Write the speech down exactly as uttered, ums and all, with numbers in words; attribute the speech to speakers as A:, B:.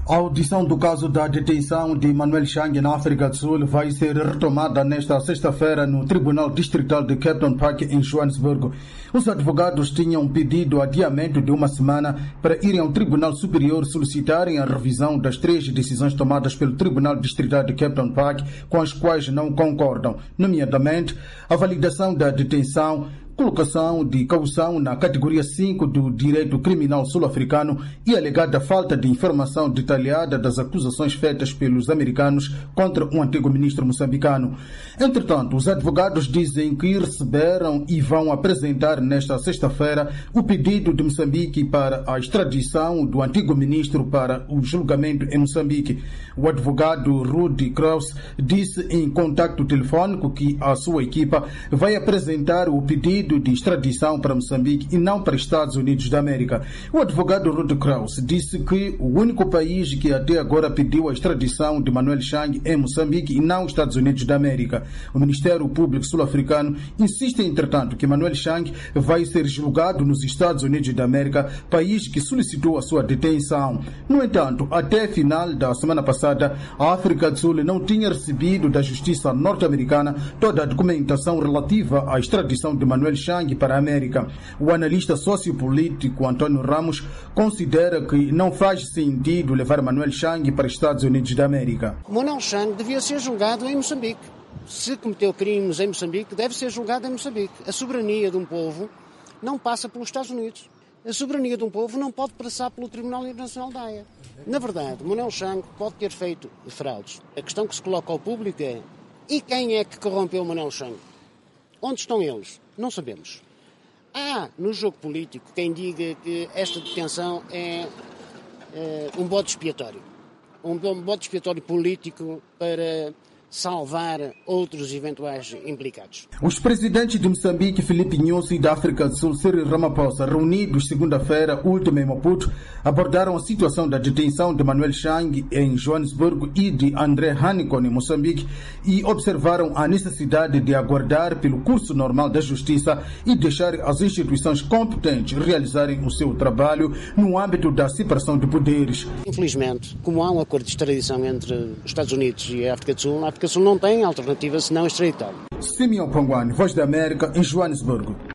A: A audição do caso da detenção de Manuel Chang na África do Sul vai ser retomada nesta sexta-feira no Tribunal Distrital de Kempton Park, em Joanesburgo. Os advogados tinham pedido adiamento de uma semana para irem ao Tribunal Superior solicitarem a revisão das três decisões tomadas pelo Tribunal Distrital de Kempton Park, com as quais não concordam, nomeadamente a validação da detenção, colocação de caução na categoria cinco do direito criminal sul-africano e alegada falta de informação detalhada das acusações feitas pelos americanos contra um antigo ministro moçambicano. Entretanto, os advogados dizem que receberam e vão apresentar nesta sexta-feira o pedido de Moçambique para a extradição do antigo ministro para o julgamento em Moçambique. O advogado Rudy Kraus disse em contacto telefônico que a sua equipa vai apresentar o pedido de extradição para Moçambique e não para Estados Unidos da América. O advogado Rudy Kraus disse que o único país que até agora pediu a extradição de Manuel Chang é Moçambique e não Estados Unidos da América. O Ministério Público sul-africano insiste, entretanto, que Manuel Chang vai ser julgado nos Estados Unidos da América, país que solicitou a sua detenção. No entanto, até final da semana passada, a África do Sul não tinha recebido da justiça norte-americana toda a documentação relativa à extradição de Manuel Chang para a América. O analista sociopolítico Antônio Ramos considera que não faz sentido levar Manuel Chang para os Estados Unidos da América.
B: Manuel Chang devia ser julgado em Moçambique. Se cometeu crimes em Moçambique, deve ser julgado em Moçambique. A soberania de um povo não passa pelos Estados Unidos. A soberania de um povo não pode passar pelo Tribunal Internacional da Haia. Na verdade, Manuel Chang pode ter feito fraudes. A questão que se coloca ao público é: e quem é que corrompeu Manuel Chang? Onde estão eles? Não sabemos. Há no jogo político quem diga que esta detenção é, é um bode expiatório. Um bode expiatório político para salvar outros eventuais implicados.
A: Os presidentes de Moçambique, Filipe Nyusi, e da África do Sul, Cyril Ramaphosa, reunidos segunda-feira última em Maputo, abordaram a situação da detenção de Manuel Chang em Joanesburgo e de André Hanicon em Moçambique e observaram a necessidade de aguardar pelo curso normal da justiça e deixar as instituições competentes realizarem o seu trabalho no âmbito da separação de poderes.
B: Infelizmente, como há um acordo de extradição entre os Estados Unidos e a África do Sul, a África do Sul não tem alternativa senão extraditá-lo.
A: Simeão Pangwani, Voz da América, em Joanesburgo.